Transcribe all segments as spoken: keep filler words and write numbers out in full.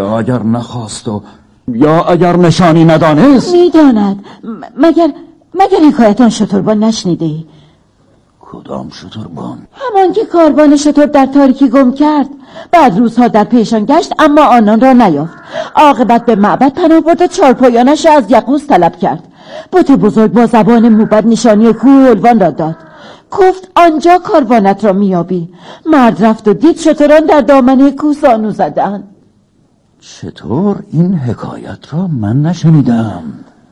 یا اگر نخواست و یا اگر نشانی ندانست؟ میداند. مگر مگر حکایت آن شتربان نشنیده ای؟ کدام شتربان؟ همان که کاروان شتر در تاریکی گم کرد. بعد روزها در پیشان گشت اما آنان را نیافت. عاقبت به معبد پناه برد و چارپایانش را از یغوث طلب کرد. بت بزرگ با زبان موبد نشانی کوه الوان را داد. گفت آنجا کاروانت را میابی. مرد رفت و دید شتران در دامنه کوه زانو زدند. چطور این حکایت را من نشنیدم؟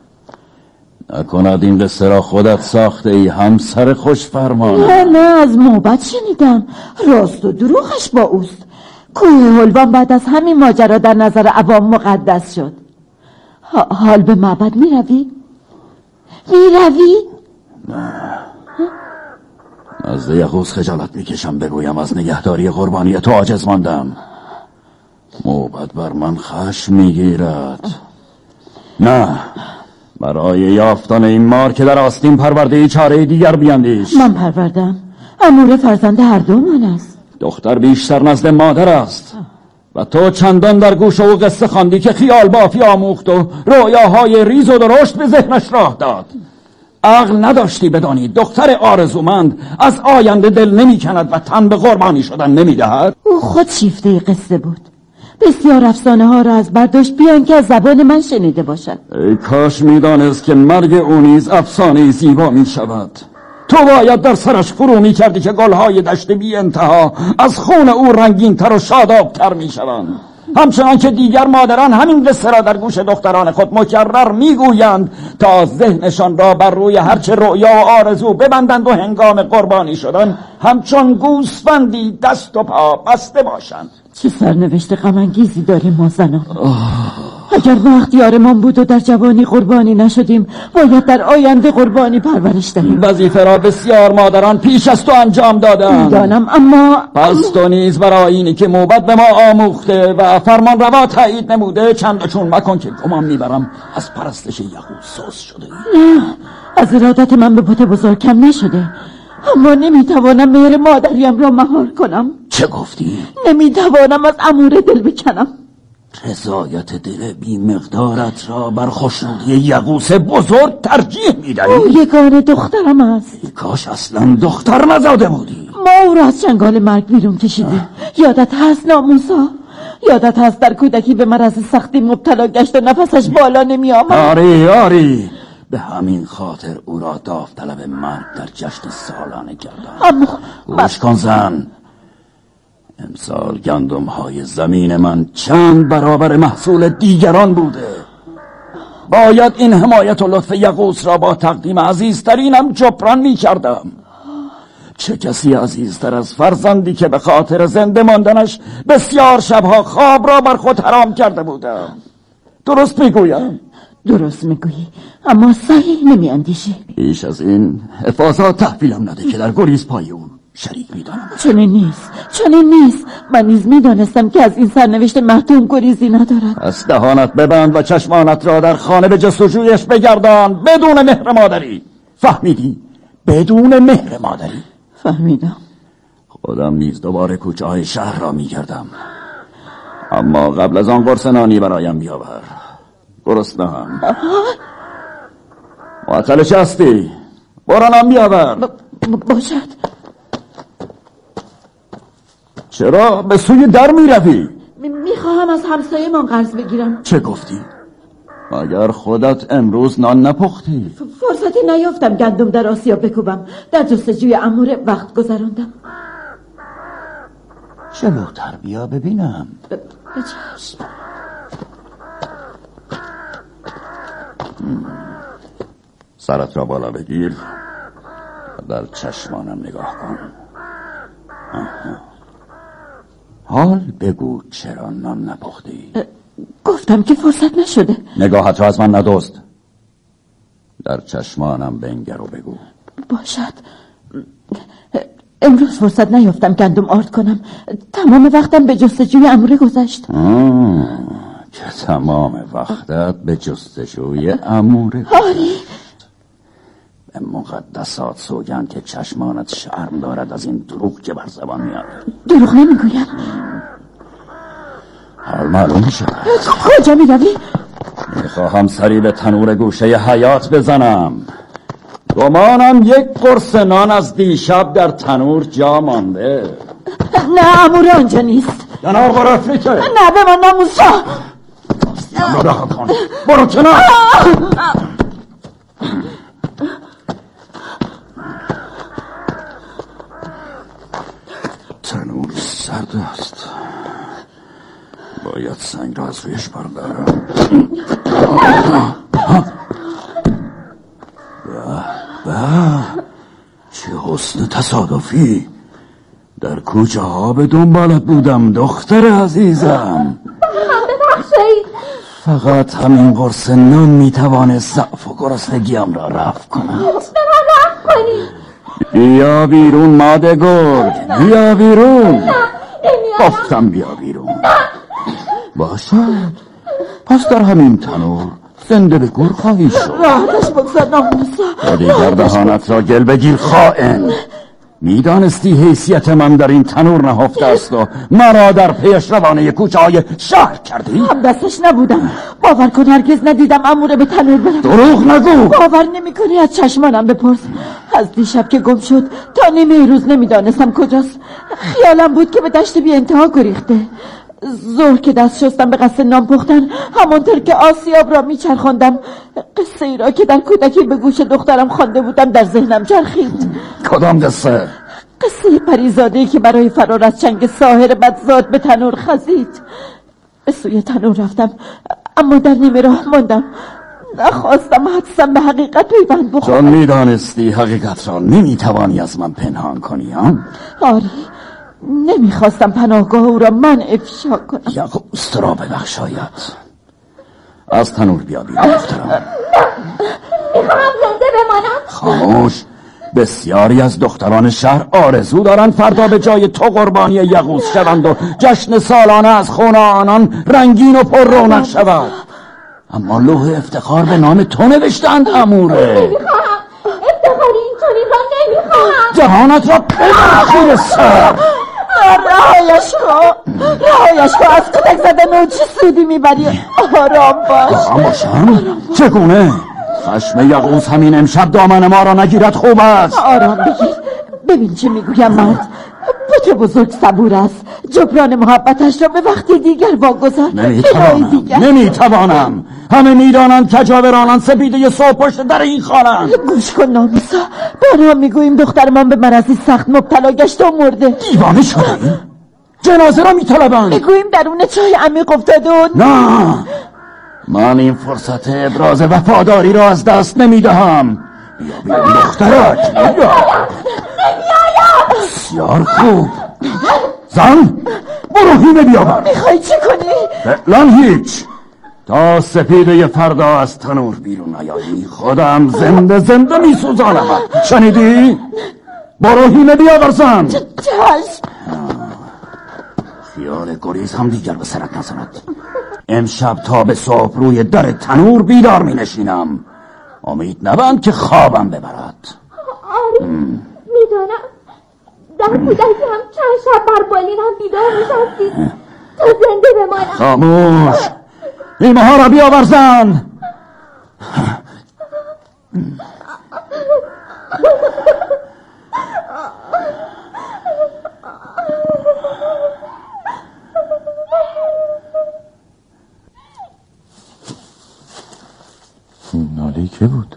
نکند این قصه را خودت ساخته ای همسر خوش فرمان؟ نه نه از موبد شنیدم. راست و دروغش با اوست. کوه الوان بعد از همین ماجرا در نظر عوام مقدس شد. حال به معبد می روی؟ می روی؟ نه از یغوث خجالت میکشم بگویم از نگهداری قربانی تو عاجز ماندم. موبد بر من خشم میگیرد. نه برای یافتن این مار که در آستین پرورده ای چاره دیگر بیندیش. من پروردم. امور فرزند هر دو من است. دختر بیشتر نزد مادر است و تو چندان در گوش او قصه خواندی که خیال بافی آموخت و رویاهای ریز و درشت به ذهنش راه داد. عقل نداشتی بدانی دختر آرزومند از آینده دل نمی کند و تن به قربانی شدن نمی دهد؟ او خود شیفته قصه بود. بسیار افسانه ها را از برداشت بیان که از زبان من شنیده باشد. ای کاش می دانست که مرگ او نیز افسانه زیبا می شود. تو باید در سرش فرو می کردی که گلهای دشت بی انتها از خون او رنگین تر و شاداب تر می شوند. همچنان که دیگر مادران همین قصه را در گوش دختران خود مکرر میگویند تا ذهنشان را بر روی هرچه رؤیا و آرزو ببندند و هنگام قربانی شدن همچون گوسفندی دست و پا بسته باشند. چه سرنوشت غم انگیزی داریم ما زنان. اگر ما اختیارمان بود و در جوانی قربانی نشدیم باید در آینده قربانی پرورش دهیم. وظیفه را بسیار مادران پیش از تو انجام دادند. میدانم اما پس تو نیز برای اینی که موبد به ما آموخته و فرمان روا تایید نموده چند و چون مکن که گمان میبرم از پرستش یغوث سوس شده. نه از ارادت من به بت بزرگ کم نشده، اما نمیتوانم مهر مادریم را مهار کنم. چه گفتی؟ نمیتوانم از امور دل بکنم. رضایت دل بی مقدارت را بر خوشنودی یغوث بزرگ ترجیح میدهی؟ او یگانه دخترم است. کاش اصلا دختر نزاده بودی. ما او را از چنگال مرگ بیرون کشیدیم. یادت هست ناموسا؟ یادت هست در کودکی به مرض سختی مبتلا گشت و نفسش بالا نمی آمد؟ آری آری به همین خاطر او را داوطلب مرگ در جشن سالانه کردم. اما گوش کن زن، امسال گندم های زمین من چند برابر محصول دیگران بوده. باید این حمایت و لطف یغوث را با تقدیم عزیزترینم جبران می کردم. چه کسی عزیزتر از فرزندی که به خاطر زنده ماندنش بسیار شبها خواب را بر خود حرام کرده بودم. درست میگویم؟ درست میگویی، اما صحیح نمی اندیشی. پیش از این حفاظات تحویلم نده که در گریز پای اون شریک میدانم. چنین نیست، چنین نیست. من نیز میدانستم که از این سرنوشت محتوم گریزی ندارد. از دهانت ببند و چشمانت را در خانه به جستجویش بگردان بدون مهر مادری. فهمیدی؟ بدون مهر مادری. فهمیدم. خودم نیز دوباره کوچه های شهر را میگردم، اما قبل از آن قرص نانی برایم بیاور. گرسنه‌ام. معطلش هستی؟ برانم بیاور. ب... باشد. چرا به سوی در می روی؟ میخواهم از همسایه من قرض بگیرم. چه گفتی؟ اگر خودت امروز نان نپختی؟ فرصتی نیافتم گندم در آسیا بکوبم. در جستجوی امور وقت گذراندم. جلوتر بیا ببینم. ب... بچشم. سرت را بالا بگیر و در چشمانم نگاه کن. آها. حال بگو چرا نان نپختی؟ گفتم که فرصت نشده. نگاهت را از من ندزد. در چشمانم بنگر و بگو. باشد. امروز فرصت نیافتم گندم آرد کنم. تمام وقتم به جستجوی اموره گذشت. که تمام وقتت به جستجوی اموره آری. به مقدسات سوگند که چشمانت شرم دارد از این دروغ که بر زبان میاد. دروغ نمیگویم. حال معلوم میشه. کجا میروی؟ میخواهم سری به تنور گوشه حیات بزنم. گمانم یک قرص نان از دیشب در تنور جا مانده. نه امور آنجا نیست. کنار برو افریقه. نه به من ناموسا. داستیم رو رها کن. برو کنار. تنور سرد است. باید سنگ را از رویش بردارم. به به، چه حسن تصادفی. در کوچه ها به دنبالت بودم دختر عزیزم. ببخشید، فقط همین قرص نان میتوانست ضعف و گرسنگیم را رفع کند. به من رحم کنید. بیا بیرون ماده گرگ، بیا بیرون. نمیارم. گفتم بیا بیرون. باشد، پس در همین تنور زنده به گور خواهی شد. راحتش بگذار ناموسا. دیگر دهانت را گل بگیر خائن. میدانستی حیثیت من در این تنور نهفته است و مرا در پیش روانه کوچه های شهر کردی؟ هم دستش نبودم. باور کن هرگز ندیدم اموره به تنور برم. دروغ نگو. باور نمی کنی؟ از چشمانم بپرس. از دیشب که گم شد تا نیمه روز نمیدانستم کجاست. خیالم بود که به دشت بی انتها گریخته. ظهر که دست شستم به قصد نان پختن، همانطور که آسیاب را میچرخاندم قصه ای را که در کودکی به گوش دخترم خوانده بودم در ذهنم چرخید. کدام قصه؟ قصه پریزاده‌ای که برای فرار از چنگ ساحر بدزاد به تنور خزید. به سوی تنور رفتم اما در نیمه راه ماندم. نخواستم حدسم به حقیقت پیوند بخورم. چون میدانستی حقیقت را نمیتوانی از من پنهان کنی هم؟ آری، نمیخواستم پناهگاه او را من افشا کنم. یعقوست را ببخشاید. از تنور بیا بیرون دخترم. میخواهم زنده بمانم. خاموش. بسیاری از دختران شهر آرزو دارند فردا به جای تو قربانی یغوث شوند و جشن سالانه از خون آنان رنگین و پر رونق شود. اما لوح افتخار به نام تو نوشتند اموره. نمیخواهم. افتخاری این چنین را نمیخواهم. جهانت را ببخشید سر. رهایش کن، رهایش کن. از کودک زدن چه سودی میبری؟ آرام باش. آرام باشم؟ چگونه؟ خشم یغوث همین امشب دامن ما را نگیرد خوب است. آرام بگیر. ببین چه میگویم مرد. بت بزرگ صبور است. جبران محبتش را به وقتی دیگر واگذار. نمیتوانم نمیتوانم. همه میدانند کجاورانان سپیده صبح پشت در این خانند. گوش کن ناموسا، بارها میگوییم دخترمان به مرضی سخت مبتلا گشته و مرده. دیوانه شدی؟ جنازه را میطلبند. میگوییم درون چای عمیق افتاده و نه، من این فرصت ابراز وفاداری را از دست نمیدهم. بیا بیرون دخترک. بیا. بسیار خوب. زن، برو هینه بیاور. میخوای چی کنی؟ فعلا هیچ. تا سپیده فردا از تنور بیرون نیایی خودم زنده زنده میسوزانم. شنیدی؟ برو هینه بیاور زن. چشم. خیال گریز هم دیگر به سرت نزند. امشب تا به صبح روی در تنور بیدار می نشینم. امید نبند که خوابم ببرد. آری، میدانم در کودکی هم چند شب بر بالین هم بیدار میشستید تا زنده بمانم. خاموش. ایمه ها را بیاور زن. ناله که بود؟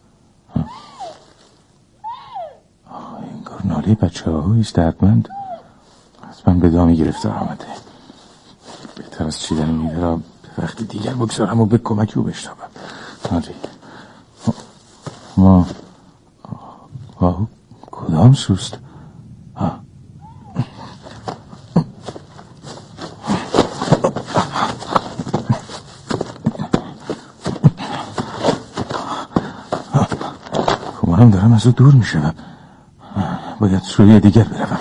انگار ناله بچه هاییست دردمند. حتما به دامی گرفته آمده. بهتر از چیدن میده را به وقتی دیگر بگذارم و به کمکی او بشتابم. آره ما آه کدام سوست؟ آه منم دارم از او دور می شدم. باید سوی دیگر بروم.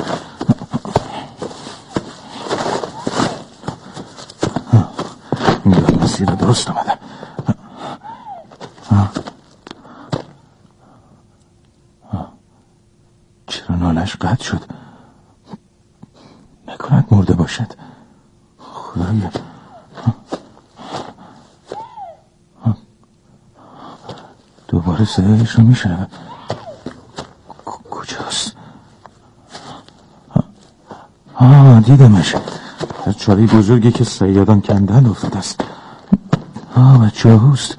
میدونم مسیر درست آمدم. چرا نالش قطع شد؟ نکند مرده باشد. خدایا دوباره صدایش رو میشنوم. کجاست؟ آه دیدمش، در چاله بزرگی که صیادان کندن افتاده است. آه بچه هاست.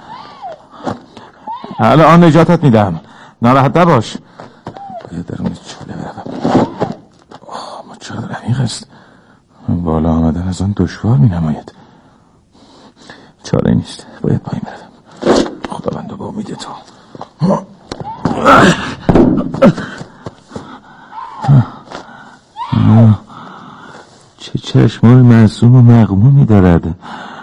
الان نجاتت میدم، ناراحت نباش. باید در اون چاله بروم. آه ما چقدر عمیق است، بالا آمدن از آن دشوار می نماید. چاره نیست، باید پایین بروم. خداوند با امید تو. چه چشمای معصوم و مغمومی دارد.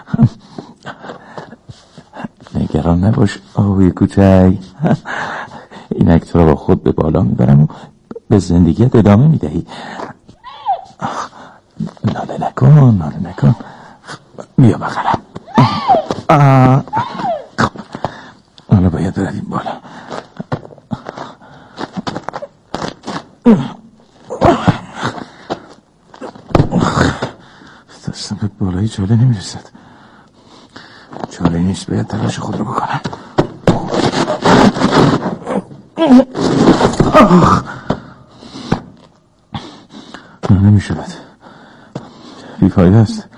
نگران نباش آوی کوچک، اینک تو را با خود به بالا میبرم و به زندگیت ادامه میدهی. ناله نکن، ناله نکن. بیا بغلم. حالا باید برویم بالا. دستم به بالای چاله نمیرسد. چاله نیست، باید تلاش خود رو بکنم. نمی شود، بیفایده است.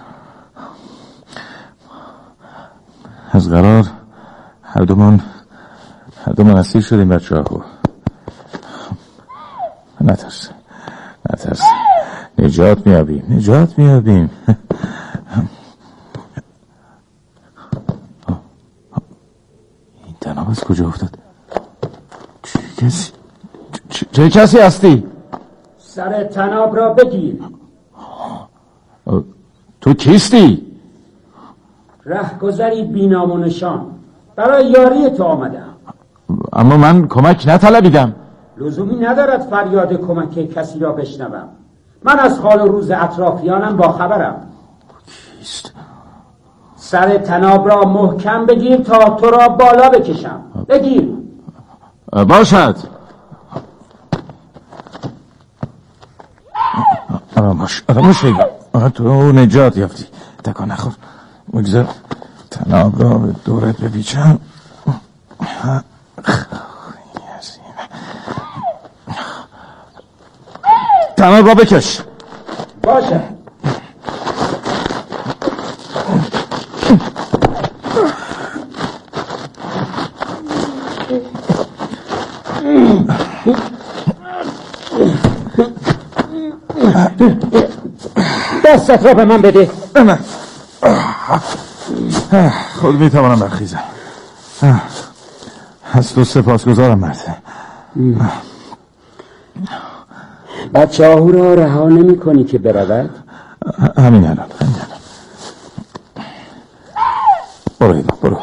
از قرار هر دومان هر دومان اسیر شدیم بچه ها. خوب نترس نترس، نجات میابیم نجات میابیم. این تناب از کجا افتاد؟ چه کسی چه, چه کسی هستی؟ سر تناب را بگیر. تو کیستی؟ رهگذری بی‌نام و نشان، برای یاری تو آمدم. اما من کمک نطلبیدم. لزومی ندارد فریاد کمک کسی را بشنوم. من از حال و روز اطرافیانم با خبرم. کیست؟ سر تناب را محکم بگیر تا تو را بالا بکشم. بگیر. باشد. آرامش آرامش بگیر. تو نجات یافتی، تکان نخور. بگذار تناب را به دورت بپیچم. تناب را بکش. باشه. دستت را به من بده. من خود میتوانم برخیزم. از تو سپاسگزارم مرد. بچه ها را رها نمی کنی که برود؟ همین الان همین الان. برو اینا برو.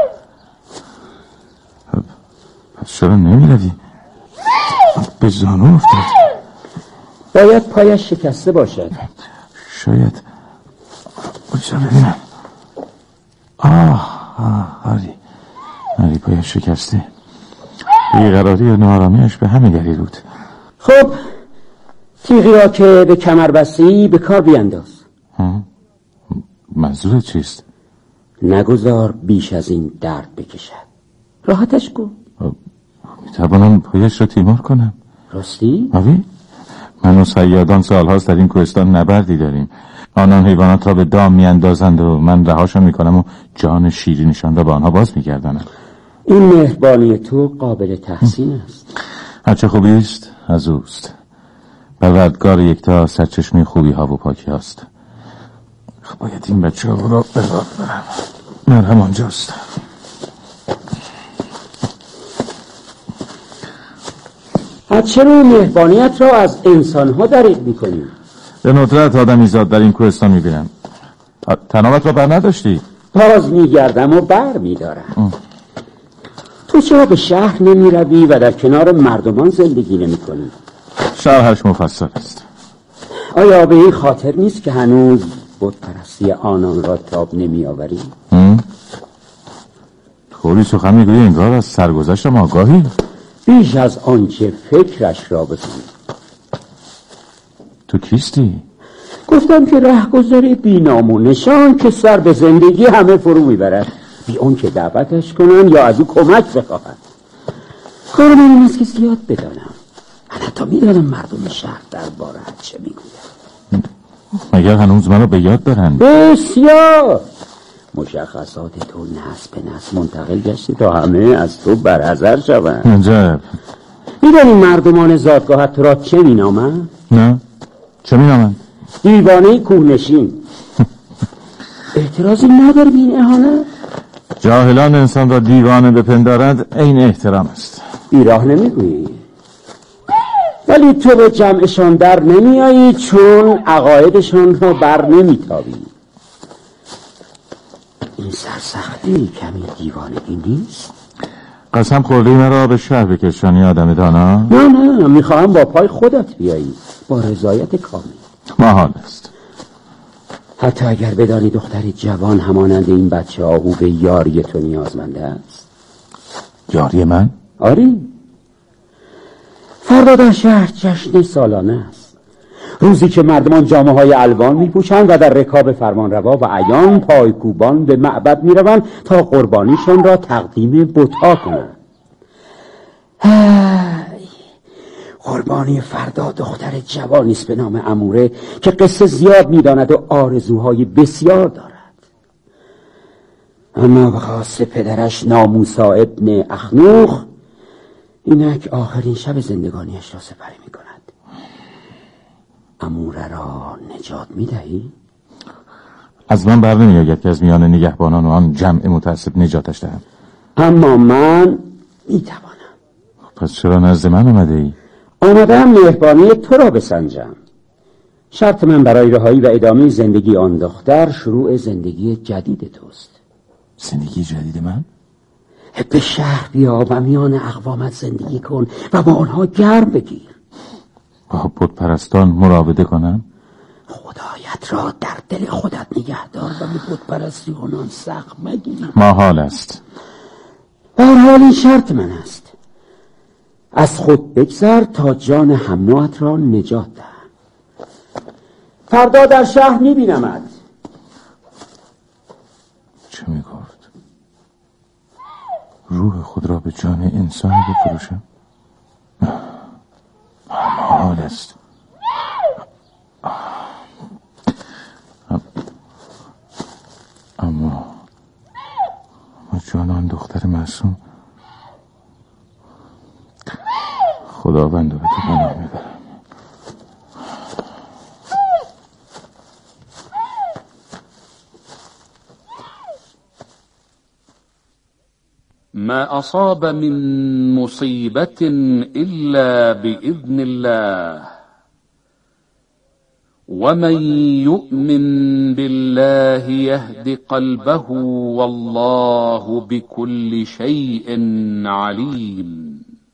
پس چرا نمی روی؟ به زانو افتاد. باید پایش شکسته باشد. شاید. بچه ببینم. آه آه آری آری پایش شکسته. بیقراری و نارامیش به همه دلیل بود. خب تیغی را که به کمر بستی به کار بینداز. منظورت چیست؟ نگذار بیش از این درد بکشد. راحتش کن. میتوانم پایش را تیمار کنم. راستی؟ آری؟ من و صیادان سالهاست در این کوهستان نبردی داریم. آنان حیوانات را به دام میاندازند و من رهاشان میکنم و جان شیرینشان را به آنها باز میگردانم. این مهربانی تو قابل تحسین است. هرچه خوبی است از اوست. پروردگار یکتا سرچشمه خوبی ها و پاکی هاست. خب باید این بچه ها را به راه برم. مرهم آنجاست. از چرا مهربانیت را از انسان ها دریغ میکنی؟ به ندرت آدمی زاد در این کوهستان میبینم. تنابت را بر نداشتی؟ باز میگردم و بر میدارم. تو چرا به شهر نمی روی و در کنار مردمان زندگی نمی کنی؟ شرحش مفصل است. آیا به این خاطر نیست که هنوز بت پرستی آنان را تاب نمی آوری؟ خوری سخن میگویی انگار از سرگذشتم آگاهی؟ بیش از آنچه فکرش را بکنی. تو کیستی؟ گفتم که رهگذری بی نام و نشان که سر به زندگی همه فرو میبرد، بی اون که دعوتش کنن یا از او کمک بخواهد. کار من این است که زیاد بدانم. من حتی میدانم مردم شهر درباره چه میگوید. مگر هنوز منو به یاد دارن؟ بسیار. مشخصات تو نسل به نسل منتقل گشتی تا همه از تو برحذر شوند. عجب. میدانی مردمان زادگاهت تو را چه مینامند؟ نه، چه مینامند؟ دیوانه کوهنشین. اعتراضی نداری به این اهانت؟ جاهلان انسان را دیوانه بپندارند این احترام است. بیراه نمیگویی، ولی تو به جمعشان در نمیایی چون عقایدشان را بر نمیتابی. این سرسختی کمی دیوانگی نیست؟ قسم خوردی مرا به شهر بکشانی آدم دانا؟ نه نه، میخواهم با پای خودت بیایی، با رضایت کامل. محال است. حتی اگر بدانی دختری جوان همانند این بچه آهو به یاری تو نیازمنده است. یاری من؟ آری. فردا در شهر جشن سالانه است، روزی که مردمان جامه های الوان می پوشند و در رکاب فرمانروا و عیان پایکوبان به معبد می روند تا قربانیشان را تقدیم بت‌ها کنند. قربانی فردا دختر جوانی است به نام اموره که قصه زیاد می داند و آرزوهای بسیار دارد. اما به خواست پدرش ناموسا ابن اخنوخ اینک آخرین شب زندگانیش را سپری می کند. اموره را نجات می دهی؟ از من بر نمی آید که از میان نگهبانان و آن جمع متعصب نجاتش دهم. اما من می توانم. پس چرا نزد من آمده ای؟ آمدم مهربانی تو را بسنجم. شرط من برای رهایی و ادامه زندگی آن دختر شروع زندگی جدید توست. زندگی جدید من؟ به شهر بیا و میان اقوامت زندگی کن و با آنها گرم بگیر. با بت پرستان مراوده کنم؟ خدایت را در دل خودت نگه دار و به بت پرستی آنان سخت مگیر. محال است. هر حال این شرط من است. از خود بگذر تا جان هم نوعت را نجات دهم. فردا در شهر میبینمت. چه میگفت؟ روح خود را به جان انسانی بفروشم؟ محال است. اما اما جان آن دختر معصوم خداوند رو به تو پناه میبرم. ما أصاب من مصيبة إلا بإذن الله ومن يؤمن بالله يهد قلبه والله بكل شيء عليم.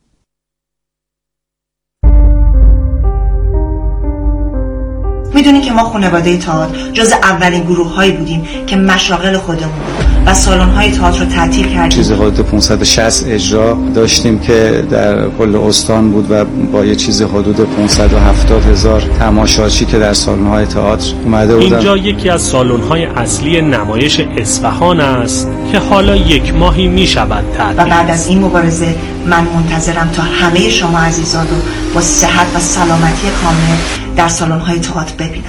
میدونی که ما خانواده تئاتر جز اولین گروه هایی بودیم که مشاغل خودمون و سالن های تئاتر رو تعطیل کردیم. چیز حدود پانصد و شصت اجرا داشتیم که در کل استان بود و با یه چیز حدود پانصد و هفتاد هزار تماشاچی که در سالن های تئاتر اومده بودن. اینجا یکی از سالن های اصلی نمایش اصفهان است که حالا یک ماهی می شود تعطیل. و بعد از این مبارزه من منتظرم تا همه شما عزیزان رو با صحت و سلامتی کامل در سالن های تئاتر ببینم.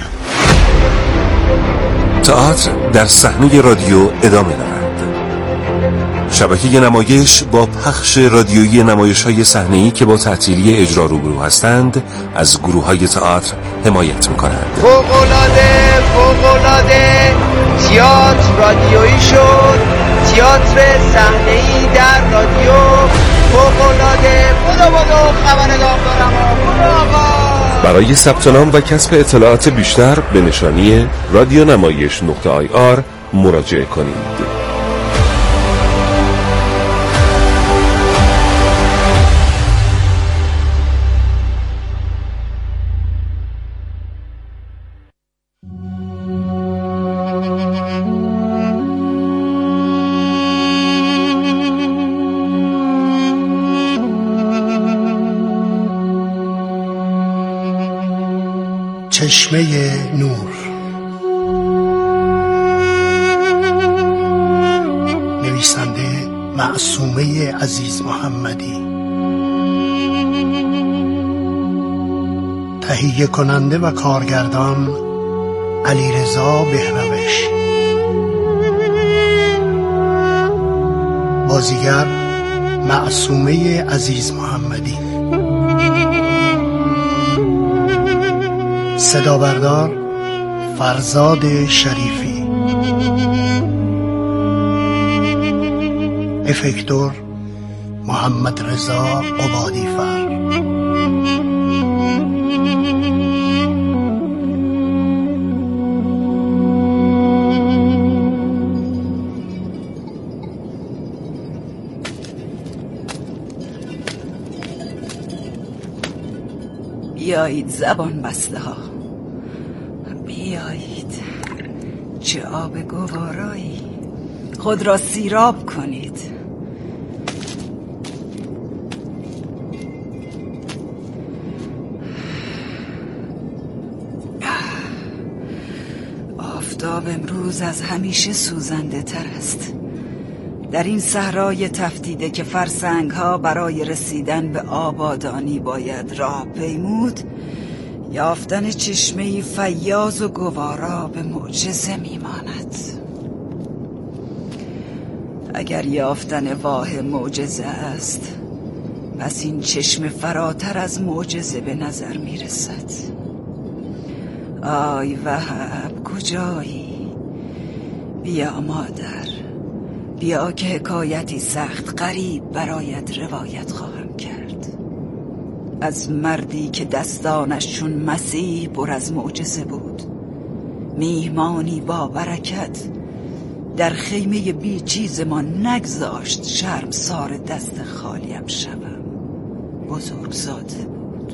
تئاتر در صحنه رادیو ادامه دارد. شبکه نمایش با پخش رادیویی نمایش‌های صحنه‌ای که با تعطیلی اجرا روبرو هستند از گروه‌های تئاتر حمایت می‌کنند. فوق‌العاده فوق‌العاده تئاتر رادیویی شد. تئاتر صحنه‌ای در رادیو فوق‌العاده. بدو بدو خبرنگار دارم. بدو آقا. برای ثبت نام و کسب اطلاعات بیشتر به نشانی رادیو نمایش نقطه آی آر مراجعه کنید. چشمه نور. نویسنده معصومه عزیز محمدی. تهیه کننده و کارگردان علیرضا بهروش. بازیگر معصومه عزیز محمدی. صدا بردار فرزاد شریفی. افکتور محمد رضا قبادی فر. بیایید زبان بسته ها، بیایید. چه آب گوارایی، خود را سیراب کنید. آفتاب امروز از همیشه سوزنده تر است. در این صحرای تفتیده که فرسنگ ها برای رسیدن به آبادانی باید راه پیمود، یافتن چشمه‌ای فیاض و گوارا به معجزه میماند. اگر یافتن واه معجزه است، پس این چشمه فراتر از معجزه به نظر میرسد. آی وهب کجایی؟ بیا مادر، بیا که حکایتی سخت غریب برایت روایت خواهم کرد. از مردی که دستانش چون مسیح پر از معجزه بود، میهمانی با برکت در خیمه بی چیز ما نگذاشت شرمسار دست خالیم شوم. بزرگزاده بود.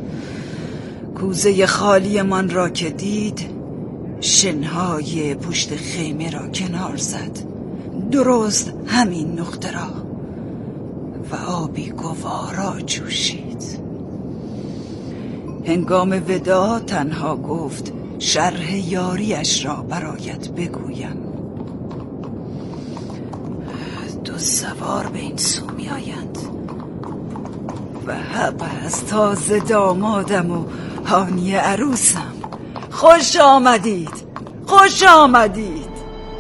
کوزه خالی من را که دید، شنهای پشت خیمه را کنار زد، درست همین نقطه را، و آبی گوارا جوشید. هنگام وداع تنها گفت شرح یاریش را برایت بگویم. دو سوار به این سو می آیند و حب از تازه دامادم و هانی عروسم. خوش آمدید، خوش آمدید.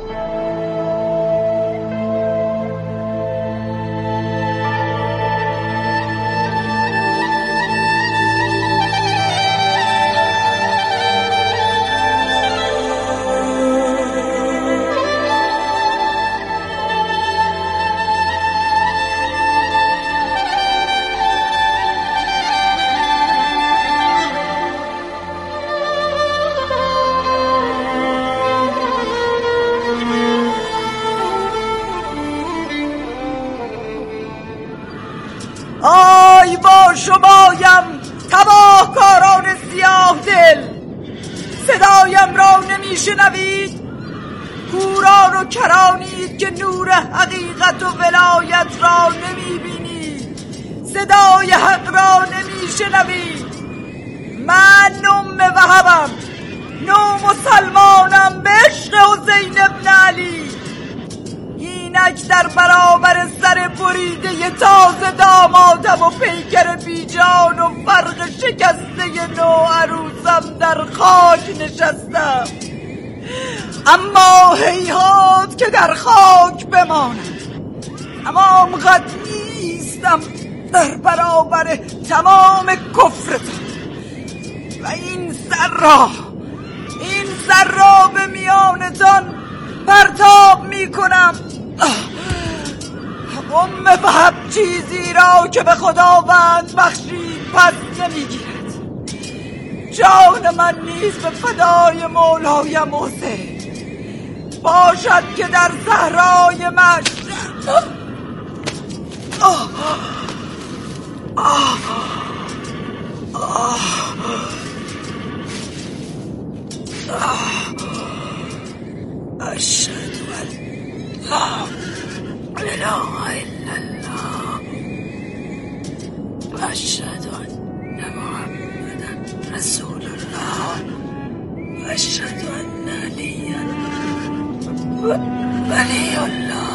آی با شمایم تباه کاران سیاه دل، صدایم را نمی شنوید؟ کوران و کرانید که نور حقیقت و ولایت را نمی بینید، صدای حق را نمی شنوید. من نوم وهبم، نو مسلمانم به عشق حسین ابن علی. اینک در برابر سر بریده تازه دامادم و پیکر بیجان و فرق شکسته نو عروسم در خاک نشستم. اما هیهات که در خاک بمانم، تمام قد نیستم در برابر تمام کفرتم. و این سر را این سر را به میانتان پرتاب می کنم. ام وهب چیزی را که به خداوند بخشید پس نمیگیرد. جان من نیز به فدای مولایم حسین باشد که در صحرای مشرق أشهد أن لا إله إلا الله وأشهد أن محمدا رسول الله وأشهد أن عليا ولي الله.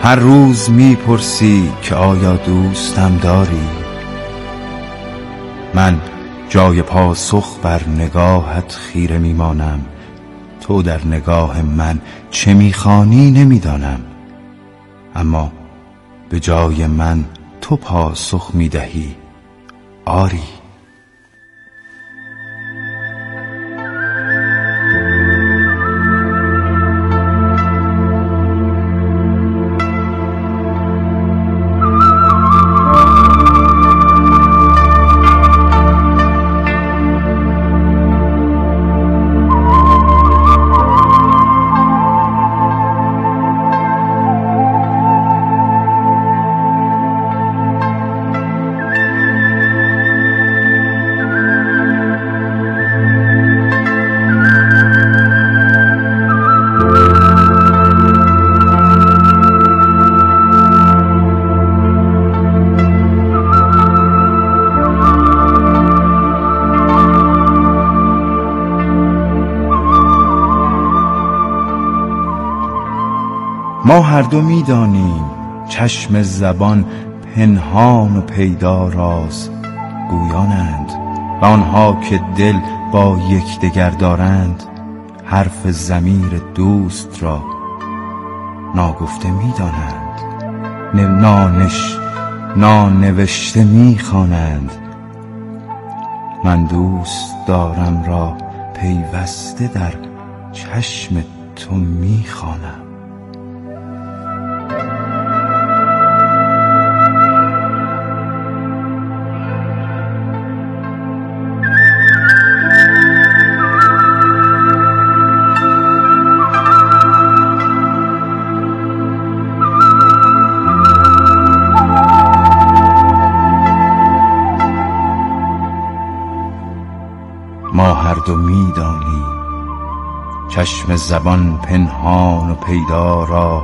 هر روز میپرسی که آیا دوستم داری؟ من جای پاسخ بر نگاهت خیره میمانم، تو در نگاه من چه میخوانی نمیدانم، اما به جای من تو پاسخ میدهی آری. ما هر دو می‌دانیم چشم زبان پنهان و پیدا راز گویانند و آنها که دل با یکدیگر دارند حرف ضمیر دوست را ناگفته می‌دانند، نانش نانوشته می‌خوانند. من دوست دارم را پیوسته در چشم تو می‌خوانم. ما هر دو می‌دانیم چشم زبان پنهان و پیدا را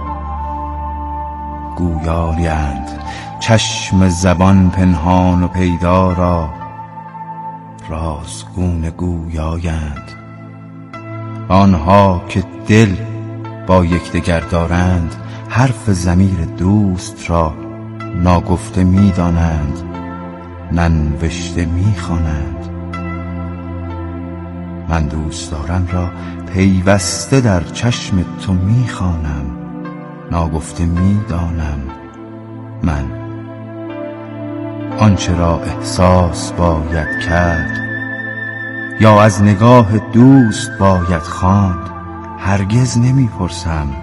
گویایند، چشم زبان پنهان و پیدا را رازگونه گویایند. آنها که دل با یکدیگر دارند حرف ضمیر دوست را ناگفته می‌دانند، ننوشته می‌خوانند. من دوست دارم را پیوسته در چشم تو میخوانم، ناگفته میدانم. من آنچه را احساس باید کرد یا از نگاه دوست باید خواند هرگز نمیپرسم،